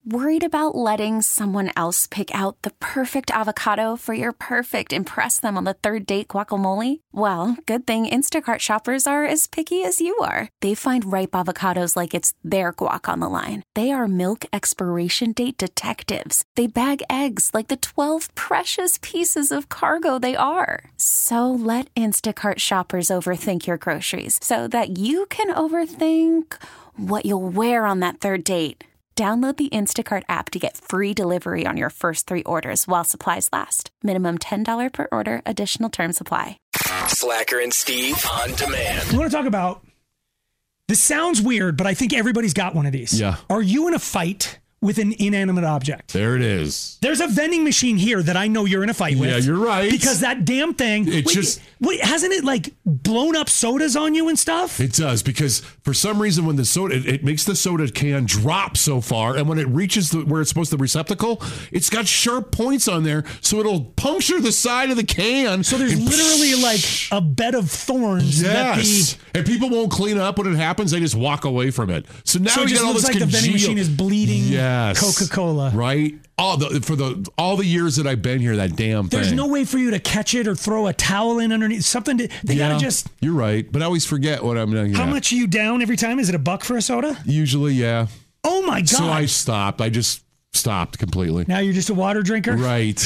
Worried about letting someone else pick out the perfect avocado for your perfect impress them on the third date guacamole? Well, good thing Instacart shoppers are as picky as you are. They find ripe avocados like it's their guac on the line. They are milk expiration date detectives. They bag eggs like the 12 precious pieces of cargo they are. So let Instacart shoppers overthink your groceries so that you can overthink what you'll wear on that third date. Download the Instacart app to get free delivery on your first 3 orders while supplies last. Minimum $10 per order. Additional terms apply. Slacker and Steve on demand. We want to talk about, this sounds weird, but I think everybody's got one of these. Yeah. Are you in a fight with an inanimate object? There it is. There's a vending machine here that I know you're in a fight with. Yeah, you're right. Because that damn thing, hasn't it like blown up sodas on you and stuff? It does, because for some reason when the soda, it makes the soda can drop so far, and when it reaches where it's supposed to, the receptacle, it's got sharp points on there, so it'll puncture the side of the can. So there's literally like a bed of thorns. Yes. And people won't clean up when it happens. They just walk away from it. So now it you just got all looks this like the vending machine is bleeding. Yes. Coca-Cola. Right? All the years that I've been here, that damn thing. There's no way for you to catch it or throw a towel in underneath. Something they gotta just. You're right, but I always forget what I'm doing. How much are you down every time? Is it $1 for a soda? Usually, yeah. Oh my God. So I stopped. I just stopped completely. Now you're just a water drinker? Right.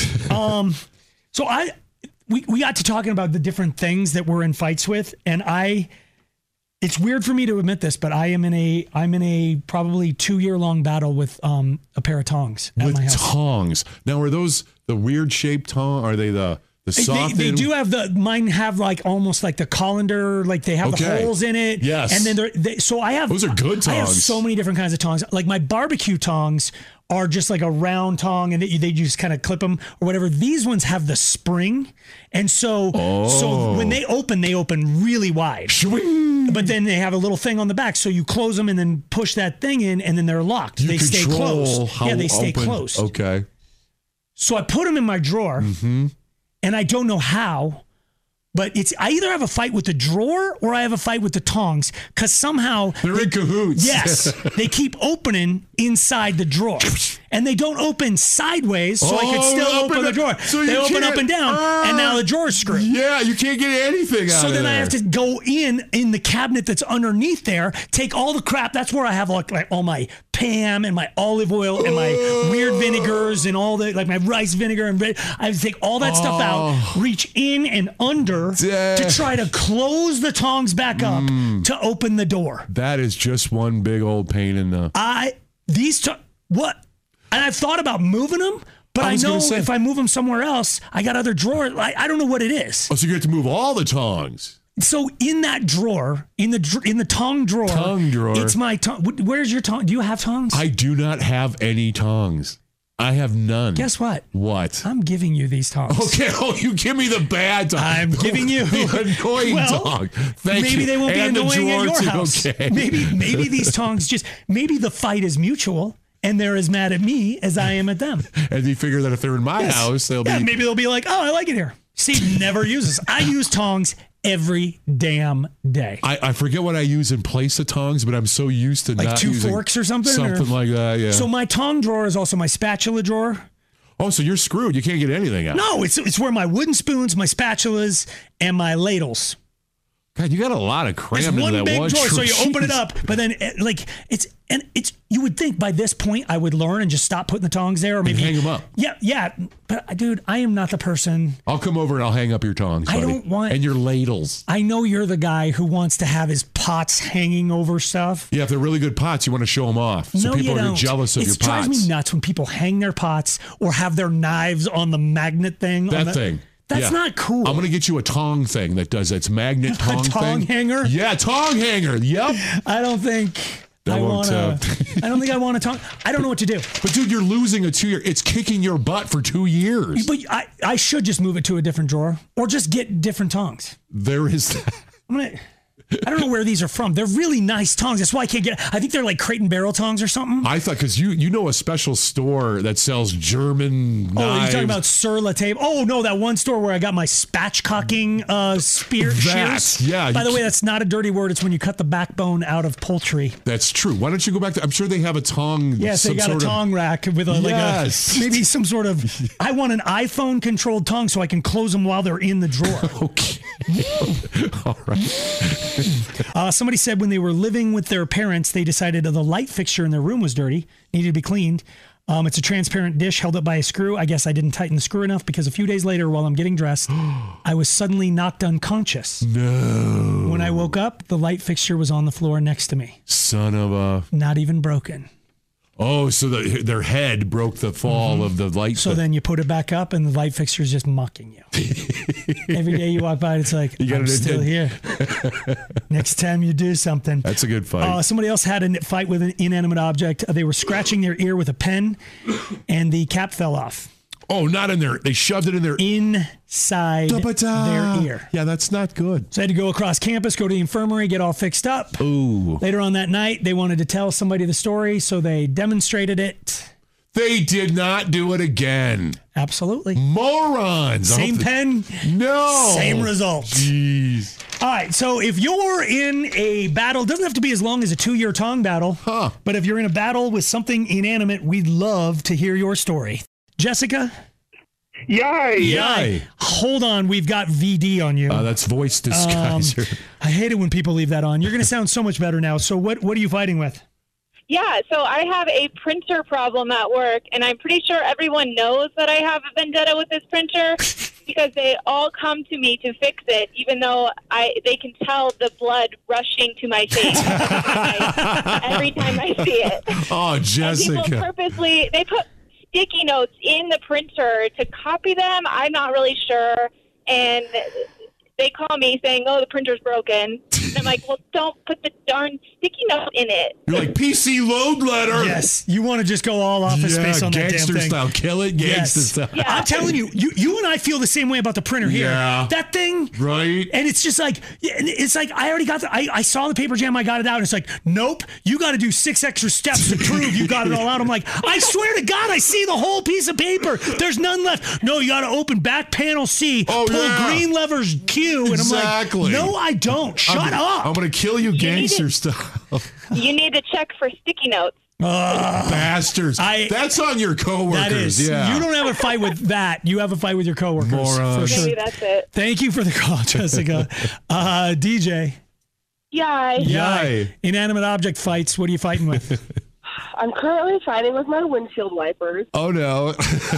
So we got to talking about the different things that we're in fights with, and it's weird for me to admit this, but I'm in a probably 2-year-long battle with a pair of tongs at my house. With tongs. Now, are those the weird shaped tongs? Are they the soft? They do have mine have like almost like the colander, like they have the holes in it. Yes. And then so I have. Those are good tongs. I have so many different kinds of tongs. Like my barbecue tongs are just like a round tong, and they just kind of clip them or whatever. These ones have the spring, and so when they open really wide. But then they have a little thing on the back, so you close them and then push that thing in, and then they're locked. They stay closed. Yeah, they stay closed. Okay. So I put them in my drawer, and I don't know how, but I either have a fight with the drawer or I have a fight with the tongs, because somehow they're in cahoots. Yes, they keep opening inside the drawer, and they don't open sideways, so I can still open the drawer. So they open up and down, and now the drawer's screwed. Yeah, you can't get anything out of it. So then I have to go in the cabinet that's underneath there, take all the crap. That's where I have like all my Pam and my olive oil and my weird vinegars and all the, like my rice vinegar and I have to take all that stuff out, reach in and under to try to close the tongs back up to open the door. That is just one big old pain in the... What? And I've thought about moving them, but I know if I move them somewhere else, I got other drawers. I don't know what it is. Oh, so you have to move all the tongs. So in that drawer, in the tongue drawer, it's my tongue. Where's your tongue? Do you have tongs? I do not have any tongs. I have none. Guess what? What? I'm giving you these tongs. Okay. Oh, you give me the bad tong. I'm giving you the annoying tong. Thank you. Maybe they won't be annoying at your house. Okay. Maybe these tongs maybe the fight is mutual. And they're as mad at me as I am at them. And you figure that if they're in my house, maybe they'll be like, oh, I like it here. Steve never uses. I use tongs every damn day. I forget what I use in place of tongs, but I'm so used to like not two using forks or something? Something like that, yeah. So my tong drawer is also my spatula drawer. Oh, so you're screwed. You can't get anything out. No, it's where my wooden spoons, my spatulas, and my ladles. God, you got a lot of crammed into that big one drawer. So you Jeez. open it up, but then it's you would think by this point I would learn and just stop putting the tongs there, or maybe hang them up. Yeah. But dude, I am not the person. I'll come over and I'll hang up your tongs, buddy. I don't want and your ladles. I know you're the guy who wants to have his pots hanging over stuff. Yeah, if they're really good pots, you want to show them off, so people are jealous of your pots. It drives me nuts when people hang their pots or have their knives on the magnet thing. That's not cool. I'm going to get you a tong thing that does it's magnet tong thing. A tong hanger? Yeah, tong hanger. Yep. I don't think I want a tong. I don't know what to do. But dude, you're losing a 2 year. It's kicking your butt for 2 years. But I should just move it to a different drawer or just get different tongs. There is that. I don't know where these are from. They're really nice tongs. That's why I can't get. I think they're like Crate and Barrel tongs or something. I thought because you know a special store that sells German knives. Oh, you're talking about Sur La Table. Oh no, that one store where I got my spatchcocking shears. Yeah. By the way, that's not a dirty word. It's when you cut the backbone out of poultry. That's true. Why don't you go back to? I'm sure they have a tong. Yes, they got a tong rack with maybe some sort of. I want an iPhone controlled tong so I can close them while they're in the drawer. Okay. All right. Somebody said when they were living with their parents, they decided the light fixture in their room was dirty, needed to be cleaned. It's a transparent dish held up by a screw. I guess I didn't tighten the screw enough because a few days later, while I'm getting dressed, I was suddenly knocked unconscious. No. When I woke up, the light fixture was on the floor next to me. Son of a. Not even broken. Oh, so their head broke the fall of the light. So then you put it back up and the light fixture is just mocking you. Every day you walk by, it's like, I'm still here. Next time you do something. That's a good fight. Somebody else had a fight with an inanimate object. They were scratching their ear with a pen and the cap fell off. Oh, not in there. They shoved it in there. Inside their ear. Yeah, that's not good. So I had to go across campus, go to the infirmary, get all fixed up. Ooh. Later on that night, they wanted to tell somebody the story, so they demonstrated it. They did not do it again. Absolutely. Morons. Same pen. No. Same result. Jeez. All right, so if you're in a battle, it doesn't have to be as long as a 2-year tong battle, but if you're in a battle with something inanimate, we'd love to hear your story. Jessica? Yay! Hold on, we've got VD on you. That's voice disguiser. I hate it when people leave that on. You're going to sound so much better now. So what are you fighting with? Yeah, so I have a printer problem at work, and I'm pretty sure everyone knows that I have a vendetta with this printer because they all come to me to fix it, even though they can tell the blood rushing to my face every time I see it. Oh, Jessica. And people purposely, they put sticky notes in the printer to copy them. I'm not really sure. And they call me saying, oh, the printer's broken. And I'm like, well, don't put the darn sticky note in it. You're like, PC load letter. Yes. You want to just go all Office Space on that damn gangster thing. style. Kill it, gangster style. Yeah. I'm telling you, you and I feel the same way about the printer here. Yeah. That thing. Right. And it's just like, I already got I saw the paper jam, I got it out. And it's like, nope, you got to do 6 extra steps to prove you got it all out. I'm like, I swear to God, I see the whole piece of paper. There's none left. No, you got to open back panel C, pull green levers Q. And I'm like, no, I don't. Shut up. I'm going to kill you gangster style. You need to check for sticky notes. Bastards. That's on your coworkers. That is. Yeah. You don't have a fight with that. You have a fight with your coworkers. Morons. For sure. Maybe that's it. Thank you for the call, Jessica. DJ. Yay. Inanimate object fights. What are you fighting with? I'm currently fighting with my windshield wipers. Oh, no.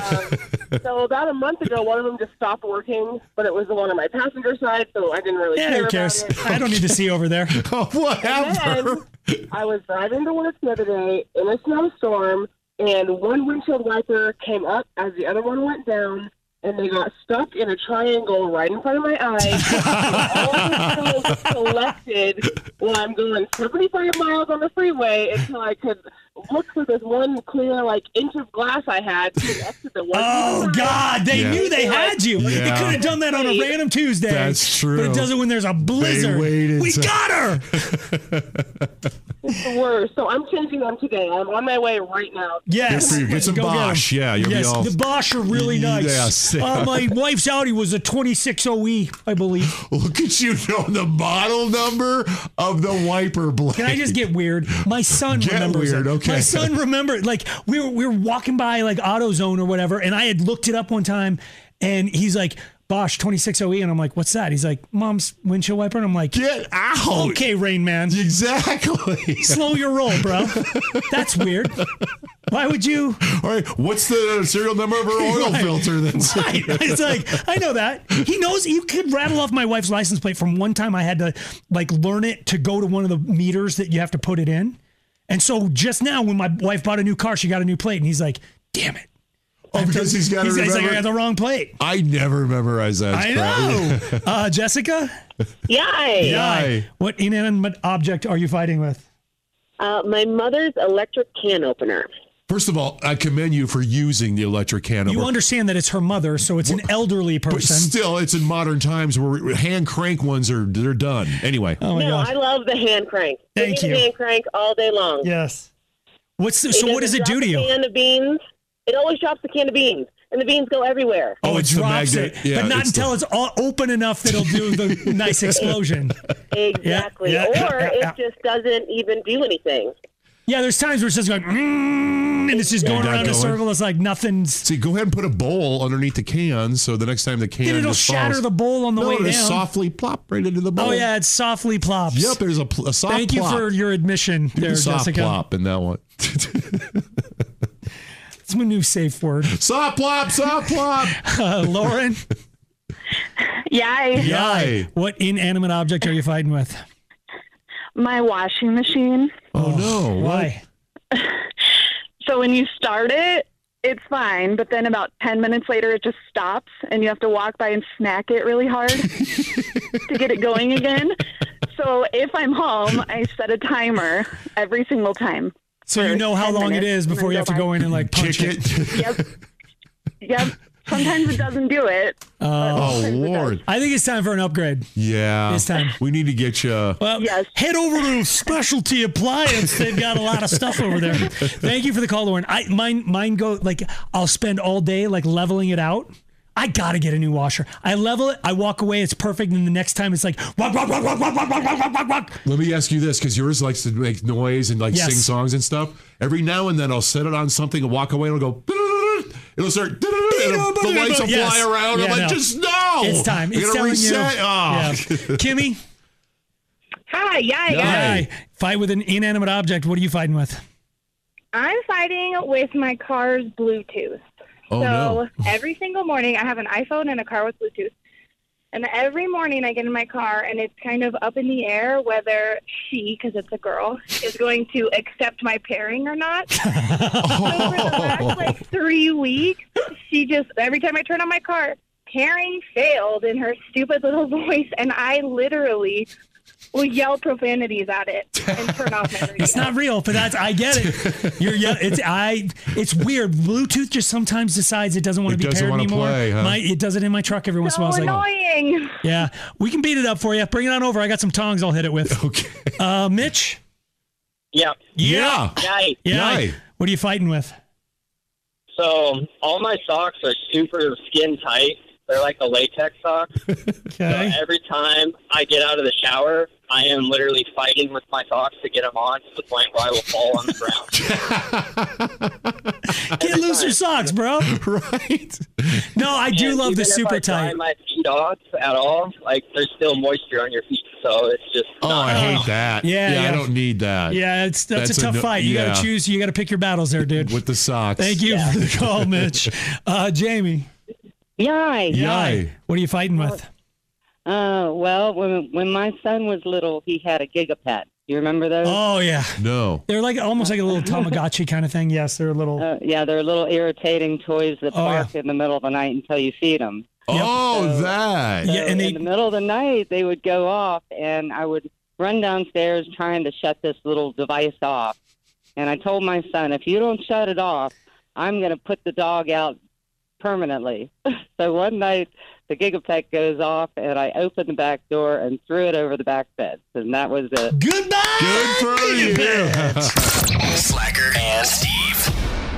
So about a month ago, one of them just stopped working, but it was the one on my passenger side, so I didn't really care who cares? about it. I don't need to see over there. Whatever. Then I was driving to work the other day in a snowstorm, and one windshield wiper came up as the other one went down, and they got stuck in a triangle right in front of my eye. All the snow collected while I'm going 75 miles on the freeway until I could look for this one clear, inch of glass I had to exit the one. Oh, God. They knew they had you. They Yeah. could have done that on a random Tuesday. That's true. But it does it when there's a blizzard. waited We to- got her. It's the worst. So I'm changing them today. I'm on my way right now. Yes. Good for you. Get some Go 'em. Bosch. Yeah, you'll be yes, all- the Bosch are really nice. Yes. My wife's Audi was a 26OE, I believe. Look at you knowing the model number of the wiper blade. Can I just get weird? My son remembers weird, it. okay. My son remembered. We were walking by AutoZone or whatever, and I had looked it up one time, and he's like, Bosch 26OE, and I'm like, what's that? He's like, Mom's windshield wiper, and I'm like, Get out. okay, Rain Man, Exactly. slow your roll, bro. That's weird. Why would you? All right. What's the serial number of her oil filter then? Right. It's like, I know that. He knows. You could rattle off my wife's license plate from one time I had to learn it to go to one of the meters that you have to put it in. And so just now when my wife bought a new car, she got a new plate, and he's like, damn it. Oh, because he's got to remember. He's like, I got the wrong plate. I never memorize that. I crap. know. Jessica? Yay. Yay. What inanimate object are you fighting with? My mother's electric can opener. First of all, I commend you for using the electric can opener. You understand that it's her mother, so it's an elderly But person. still, it's in modern times where hand crank ones they're done. Anyway. Oh my No, gosh. I love the hand crank. Thank Give me you. the hand crank all day long. Yes. So what does it do to A you? can of beans. It always drops the can of beans, and the beans go everywhere. Oh, it it's the drops magnet. it, Yeah, but not it's until it's all open enough that it'll do the nice explosion. Exactly. Yeah, Or yeah. it just doesn't even do anything. Yeah, there's times where it's just going, and it's just going Yeah, around in a going. circle. It's like nothing's. See, go ahead and put a bowl underneath the can, so the next time the can Then it'll just shatter falls, the bowl on the way it down. just softly plop right into the bowl. Oh yeah, it softly plops. Yep, there's a soft Thank you plop. for your admission Give there, the soft Jessica. plop in that one. It's my new safe word. Soft plop, soft plop. Lauren, Yay. Yay. what inanimate object are you fighting with? My washing machine. Oh, no. Why? So when you start it, it's fine, but then about 10 minutes later, it just stops, and you have to walk by and smack it really hard to get it going again. So if I'm home, I set a timer every single time. So you for know how 10 long it minutes is and before then you have to go in and like punch Kick it. Yep. Yep. Sometimes it doesn't do it. Oh, Lord. I think it's time for an upgrade. Yeah. It's time. We need to get you. Well, Yes. head over to Specialty Appliance. They've got a lot of stuff over there. Thank you for the call, Lauren. Mine go like I'll spend all day like leveling it out. I gotta get a new washer. I level it. I walk away. It's perfect. And the next time it's like wak, wak, wak, wak, wak, wak, wak, wak, wak, wak. Let me ask you this, because yours likes to make noise and like Yes. sing songs and stuff. Every now and then I'll set it on something and walk away and it'll go. It'll start. And the lights will Yes. fly around. Yeah, I'm like, no. just no. It's time. We It's gotta telling reset. you. Oh. Yeah. Kimmy, Hi, yay. hi. Fight with an inanimate object. What are you fighting with? I'm fighting with my car's Bluetooth. Oh, so no. every single morning, I have an iPhone and a car with Bluetooth. And every morning I get in my car and it's kind of up in the air whether she, because it's a girl, is going to accept my pairing or not. So for the last like 3 weeks, she just, every time I turn on my car, pairing failed in her stupid little voice. And I literally will yell profanities at it and turn off my radio. It's not real, but I get it. It's weird. Bluetooth just sometimes decides it doesn't want It to be doesn't paired wanna anymore. play, huh? It does it in my truck every once in a So while. It's like, annoying. yeah, we can beat it up for you. Bring it on over. I got some tongs I'll hit it with. Okay. Mitch? Yeah. Yeah. Yay. Yeah. Yay. What are you fighting with? So all my socks are super skin tight. They're like the latex socks. Okay. So every time I get out of the shower, I am literally fighting with my socks to get them on to the point where I will fall on the ground. Get loose your socks, bro. Right. No, I do And love the even super if I dry tight. my feet off at all, like there's still moisture on your feet. So it's just Oh, not I hate that. Yeah. I don't need that. Yeah, that's a tough no- fight. You yeah. got to choose. You got to pick your battles there, dude. With the socks. Thank you for the call, Mitch. Jamie. Yay. Yay. What are you fighting with? Well, when my son was little, he had a Gigapet. You remember those? Oh, yeah. No. They're like almost like a little Tamagotchi kind of thing. Yes, they're a little. Yeah, they're little irritating toys that Oh, bark in the middle of the night until you feed them. Oh, So- that. Yeah, and in the middle of the night, they would go off, and I would run downstairs trying to shut this little device off. And I told my son, if you don't shut it off, I'm going to put the dog out permanently. So one night, the Gigapet goes off, and I opened the back door and threw it over the back fence, and that was it. Goodbye. Good for you. Slacker and Steve.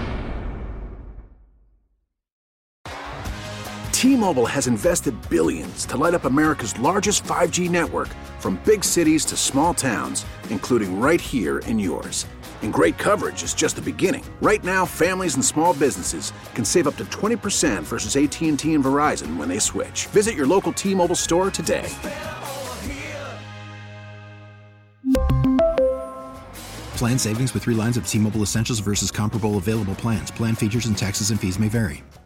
T-Mobile has invested billions to light up America's largest 5G network, from big cities to small towns, including right here in yours. And great coverage is just the beginning. Right now, families and small businesses can save up to 20% versus AT&T and Verizon when they switch. Visit your local T-Mobile store today. Plan savings with 3 lines of T-Mobile Essentials versus comparable available plans. Plan features and taxes and fees may vary.